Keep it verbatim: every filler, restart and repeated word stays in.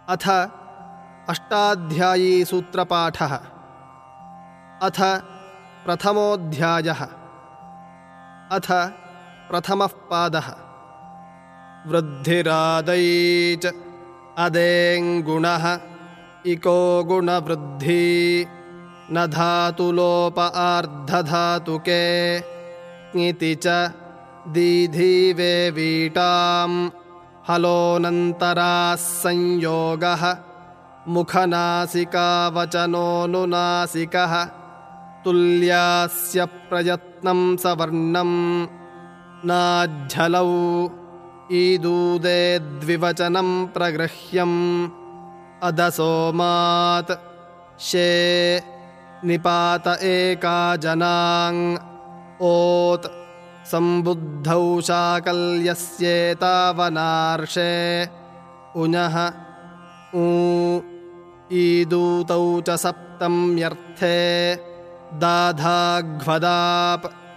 अथ अष्टाध्यायी सूत्रपाठः। अथ प्रथमोऽध्यायः। अथ प्रथमः पादः। वृद्धिरादै च अदेङ्गुणः इको गुणवृद्धि न धातुलोप आर्धधातुके ङिति च दीधीवे वीटाम् हलोऽनन्तराः संयोगः मुखनासिकावचनोऽनुनासिकः तुल्यास्य प्रयत्नं सवर्णं नाज्झलौ ईदूदे द्विवचनं प्रगृह्यम् अदसोमात् शे निपात एका जनाङ् ओत् सम्बुद्धौ शाकल्यस्येतावनार्षे उञः ऊ ईदूतौ च सप्तम्यर्थे दाधाघ्वदाप्